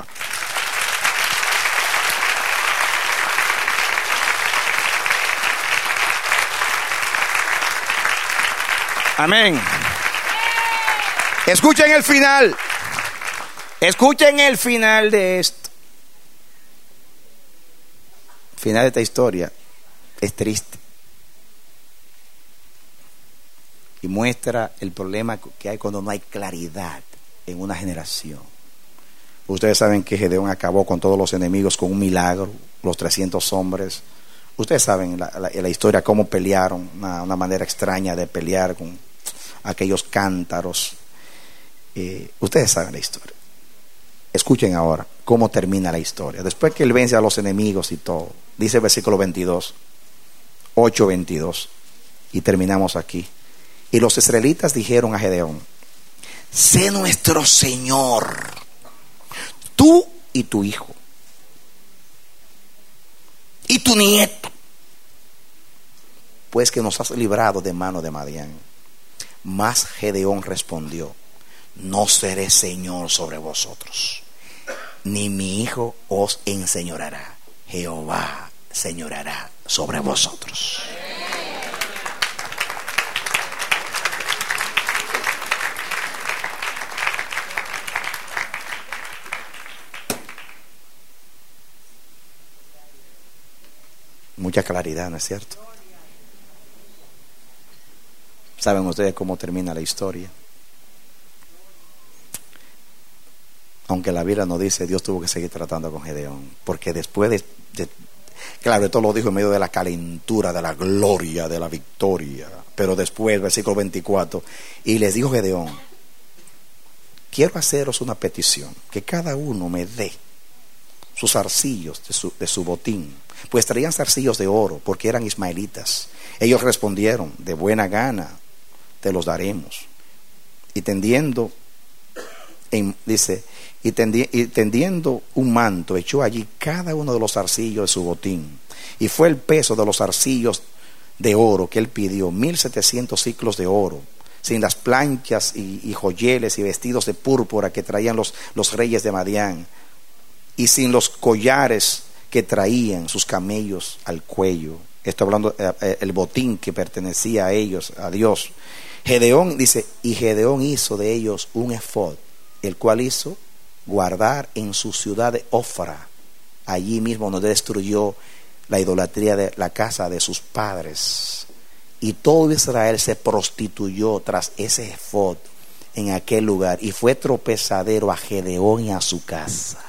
Amén. Escuchen el final. Escuchen el final de esto. El final de esta historia es triste. Y muestra el problema que hay cuando no hay claridad en una generación. Ustedes saben que Gedeón acabó con todos los enemigos con un milagro, los 300 hombres. Ustedes saben la historia, cómo pelearon, una manera extraña de pelear con aquellos cántaros. Ustedes saben la historia. Escuchen ahora cómo termina la historia. Después que él vence a los enemigos y todo, dice el versículo 22, 8:22, y terminamos aquí. Y los israelitas dijeron a Gedeón: sé nuestro Señor, tú y tu hijo, y tu nieto, pues que nos has librado de mano de Madián. Mas Gedeón respondió: no seré señor sobre vosotros, ni mi hijo os enseñoreará. Jehová señoreará sobre vosotros. Mucha claridad, ¿no es cierto? ¿Saben ustedes cómo termina la historia? Aunque la Biblia no dice, Dios tuvo que seguir tratando con Gedeón, porque después de claro, esto lo dijo en medio de la calentura, de la gloria, de la victoria, pero después, versículo 24, y les dijo Gedeón: quiero haceros una petición, que cada uno me dé sus zarcillos de su botín, pues traían zarcillos de oro, porque eran ismaelitas. Ellos respondieron: de buena gana te los daremos. Y tendiendo un manto, echó allí cada uno de los zarcillos de su botín, y fue el peso de los zarcillos de oro que él pidió, 1700 siclos de oro, sin las planchas y joyeles y vestidos de púrpura que traían los reyes de Madián, y sin los collares que traían sus camellos al cuello. Estoy hablando el botín que pertenecía a ellos, a Dios. Gedeón dice: y Gedeón hizo de ellos un efod, el cual hizo guardar en su ciudad de Ofra, allí mismo donde destruyó la idolatría de la casa de sus padres. Y todo Israel se prostituyó tras ese efod en aquel lugar, y fue tropezadero a Gedeón y a su casa.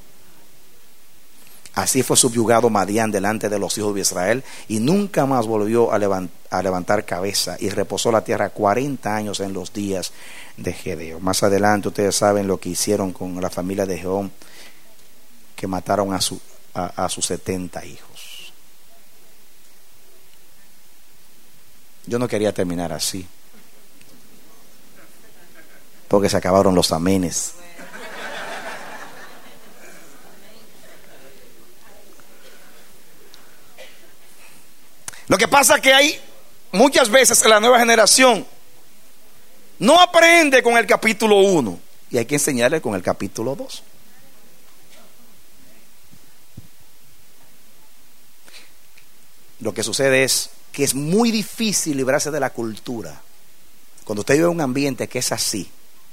Así fue subyugado Madián delante de los hijos de Israel, y nunca más volvió a levantar cabeza, y reposó la tierra 40 años en los días de Gedeón. Más adelante ustedes saben lo que hicieron con la familia de Gedeón, que mataron a sus 70 hijos. Yo no quería terminar así, porque se acabaron los amenes. Lo que pasa es que hay muchas veces la nueva generación no aprende con el capítulo 1, y hay que enseñarle con el capítulo 2. Lo que sucede es que es muy difícil librarse de la cultura cuando usted vive en un ambiente que es así.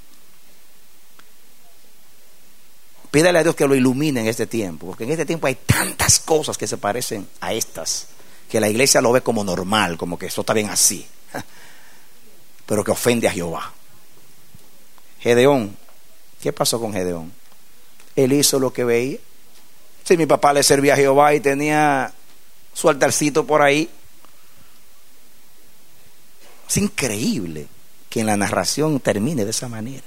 Pídale a Dios que lo ilumine en este tiempo, porque en este tiempo hay tantas cosas que se parecen a estas, que la iglesia lo ve como normal, como que eso está bien así, pero que ofende a Jehová. Gedeón, ¿qué pasó con Gedeón? Él hizo lo que veía. Si mi papá le servía a Jehová y tenía su altarcito por ahí. Es increíble que en la narración termine de esa manera.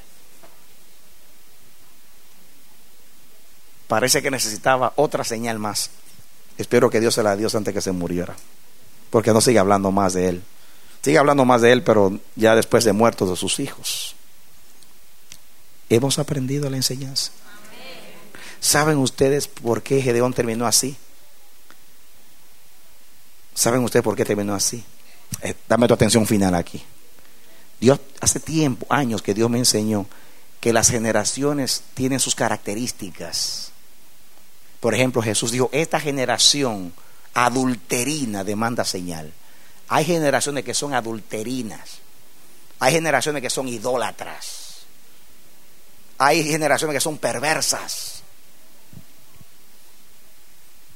Parece que necesitaba otra señal más. Espero que Dios se la dio antes que se muriera, porque no sigue hablando más de él. Sigue hablando más de él, pero ya después de muertos de sus hijos. Hemos aprendido la enseñanza. ¿Saben ustedes por qué Gedeón terminó así? ¿Saben ustedes por qué terminó así? Dame tu atención final aquí. Dios, hace tiempo, años que Dios me enseñó que las generaciones tienen sus características. Por ejemplo, Jesús dijo: esta generación adulterina demanda señal. Hay generaciones que son adulterinas. Hay generaciones que son idólatras. Hay generaciones que son perversas.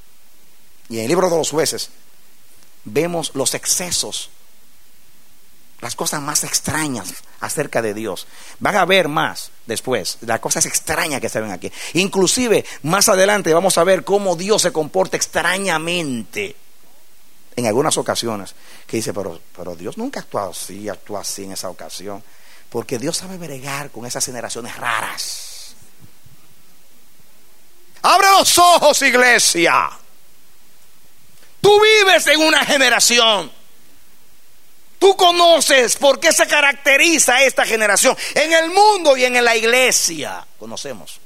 Y en el libro de los Jueces vemos los excesos las cosas más extrañas acerca de Dios. Van a ver más después las cosas extrañas que se ven aquí. Inclusive más adelante vamos a ver cómo Dios se comporta extrañamente en algunas ocasiones, que dice, pero Dios nunca actuó así en esa ocasión, porque Dios sabe bregar con esas generaciones raras. Abre los ojos, iglesia. Tú vives en una generación. Tú conoces por qué se caracteriza esta generación. En el mundo y en la iglesia conocemos.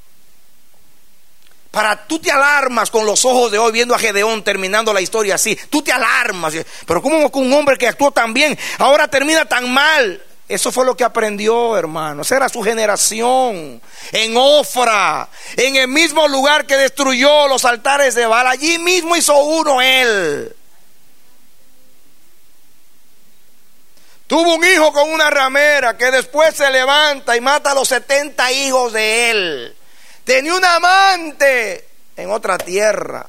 Tú te alarmas con los ojos de hoy viendo a Gedeón terminando la historia así. Tú te alarmas. Pero ¿cómo un hombre que actuó tan bien ahora termina tan mal? Eso fue lo que aprendió, hermano. Esa era su generación. En Ofra, en el mismo lugar que destruyó los altares de Baal, allí mismo hizo uno él. Tuvo un hijo con una ramera que después se levanta y mata a los 70 hijos de él. Tenía un amante en otra tierra.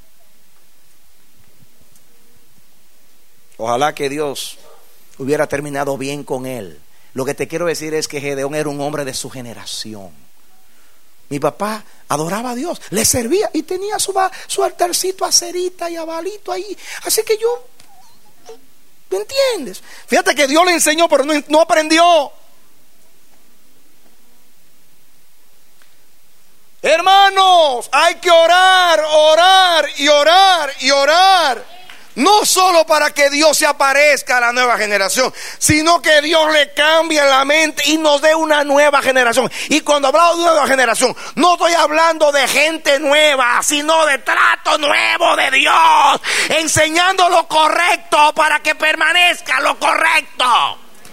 Ojalá que Dios hubiera terminado bien con él. Lo que te quiero decir es que Gedeón era un hombre de su generación. Mi papá adoraba a Dios, le servía y tenía su altarcito a Cerita y a Balito ahí. Así que yo, ¿me entiendes? Fíjate que Dios le enseñó, pero no aprendió. Hermanos, hay que orar, orar y orar y orar. No solo para que Dios se aparezca a la nueva generación, sino que Dios le cambie la mente y nos dé una nueva generación. Y cuando hablamos de nueva generación, no estoy hablando de gente nueva, sino de trato nuevo de Dios, enseñando lo correcto para que permanezca lo correcto.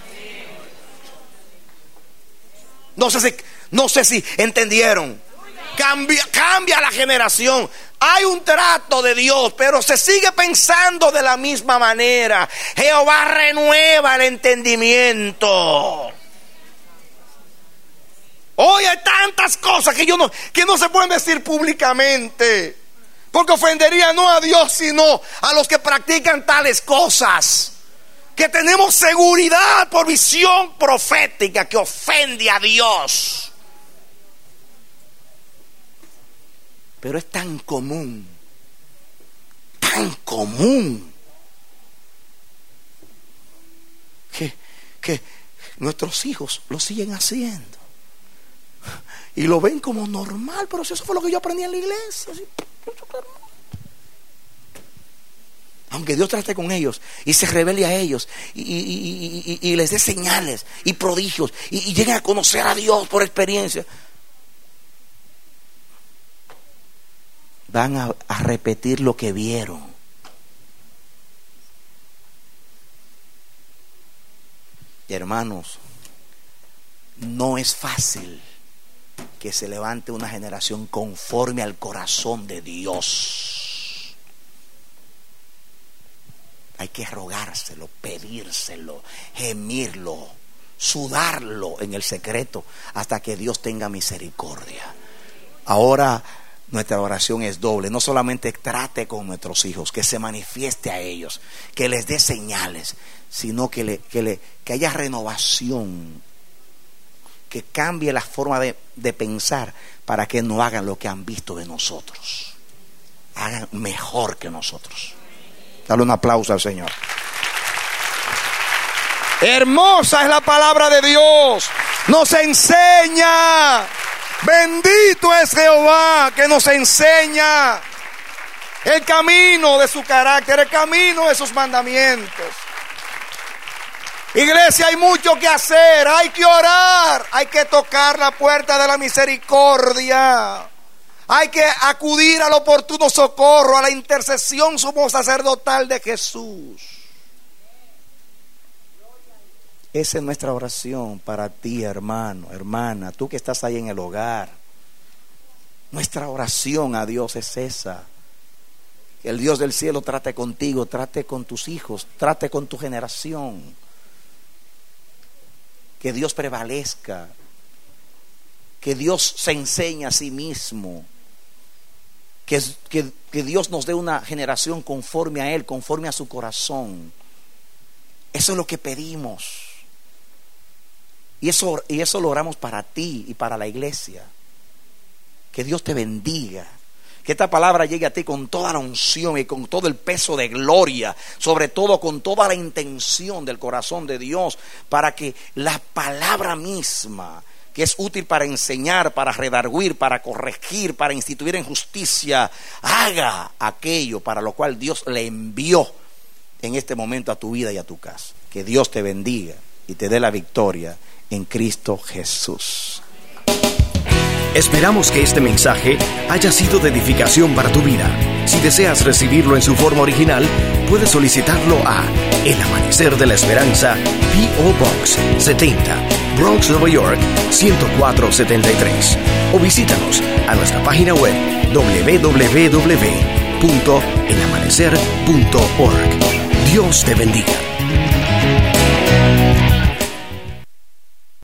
No sé si entendieron. Cambia la generación. Hay un trato de Dios, pero se sigue pensando de la misma manera. Jehová renueva el entendimiento. Hoy hay tantas cosas que no se pueden decir públicamente, porque ofendería no a Dios, sino a los que practican tales cosas. Que tenemos seguridad por visión profética que ofende a Dios. Pero es tan común que nuestros hijos lo siguen haciendo y lo ven como normal. Pero si eso fue lo que yo aprendí en la iglesia, aunque Dios trate con ellos y se revele a ellos y les dé señales y prodigios y lleguen a conocer a Dios por experiencia, van a repetir lo que vieron. Y hermanos, no es fácil que se levante una generación conforme al corazón de Dios. Hay que rogárselo, pedírselo, gemirlo, sudarlo en el secreto hasta que Dios tenga misericordia. Ahora nuestra oración es doble. No solamente trate con nuestros hijos, que se manifieste a ellos, que les dé señales, sino que haya renovación, que cambie la forma de pensar para que no hagan lo que han visto de nosotros, hagan mejor que nosotros. Dale un aplauso al Señor. Hermosa es la palabra de Dios. Nos enseña. Bendito es Jehová que nos enseña el camino de su carácter, el camino de sus mandamientos. Iglesia, hay mucho que hacer, hay que orar, hay que tocar la puerta de la misericordia, hay que acudir al oportuno socorro, a la intercesión sumo sacerdotal de Jesús. Esa es nuestra oración para ti, hermano, hermana, tú que estás ahí en el hogar. Nuestra oración a Dios es esa. Que el Dios del cielo trate contigo, trate con tus hijos, trate con tu generación. Que Dios prevalezca. Que Dios se enseñe a sí mismo. Que Dios nos dé una generación conforme a Él, conforme a su corazón. Eso es lo que pedimos. Y eso lo oramos para ti y para la iglesia. Que Dios te bendiga. Que esta palabra llegue a ti con toda la unción y con todo el peso de gloria, sobre todo con toda la intención del corazón de Dios, para que la palabra misma, que es útil para enseñar, para redarguir, para corregir, para instituir en justicia, haga aquello para lo cual Dios le envió en este momento a tu vida y a tu casa. Que Dios te bendiga y te dé la victoria en Cristo Jesús. Esperamos que este mensaje haya sido de edificación para tu vida. Si deseas recibirlo en su forma original, puedes solicitarlo a El Amanecer de la Esperanza, P.O. Box 70, Bronx, Nueva York 10473. O visítanos a nuestra página web www.elamanecer.org. Dios te bendiga.